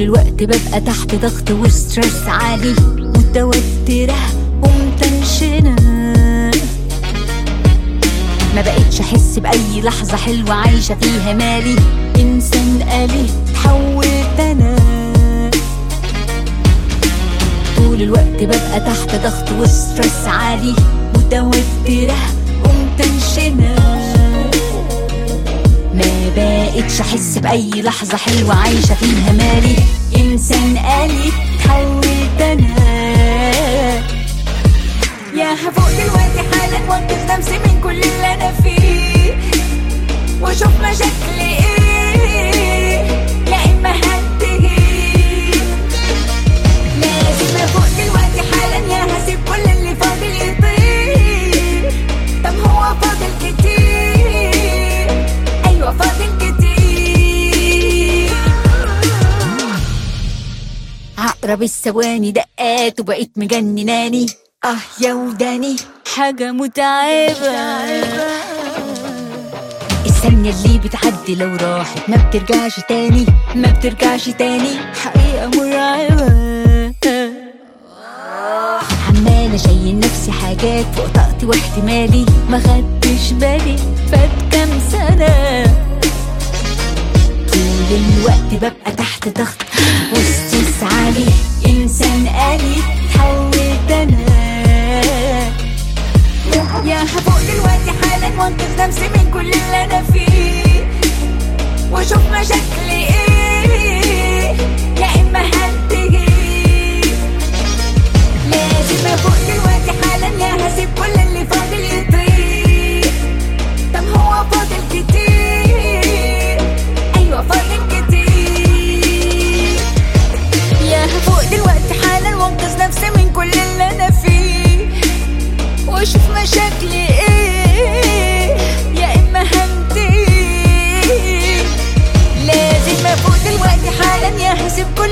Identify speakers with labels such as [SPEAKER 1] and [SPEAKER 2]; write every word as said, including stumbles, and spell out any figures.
[SPEAKER 1] طول الوقت ببقى تحت ضغط وستريس عالي، متوترة ومتنشنة، ما بقتش احس باي لحظة حلوة عايشة فيها مالي، انسان آلي اتحولت انا. طول الوقت ببقى تحت ضغط وستريس عالي، متوترة ومتنشنة، ما بقتش احس باي لحظة حلوة عايشة فيها مالي، انسان آلي اتحولت انا.
[SPEAKER 2] يا هفوق دلوقتي حالا وانقذ نفسي من كل اللي انا فيه، واشوف مشاكلي ايه يا اما هنتهي. لازم افوق دلوقتي حالا يا هسيب كل اللي فاضل يطير. طب هو فاضل كتير، ايوه فاضل كتير.
[SPEAKER 1] عقرب الثواني دقات وبقيت مجنناني، اه يا وداني حاجة متعبة. الثانية اللي بتعدي لو راحت ما بترجعش تاني، ما بترجعش تاني، حقيقة مرعبة. عمالة شايل نفسي حاجات فوق طاقتي واحتمالي، ما خدتش بالي فات كام سنة. طول الوقت ببقى تحت ضغط وستريس عالي، انسان آلي اتحولت انا.
[SPEAKER 2] يا هفوق دلوقتي حالا وانقذ نفسي من كل اللي انا فيه، واشوف مشاكلي ايه يا اما هنتهي. لازم افوق دلوقتي حالا يا هسيب كل اللي فاضل يطير. طب هو فاضل كتير، ايوه فاضل كتير. يا هفوق دلوقتي حالا وانقذ نفسي من كل اللي انا فيه، واشوف مشاكلي ايه يا اما هنتهي. لازم افوق دلوقتي حالا يا هسيب كل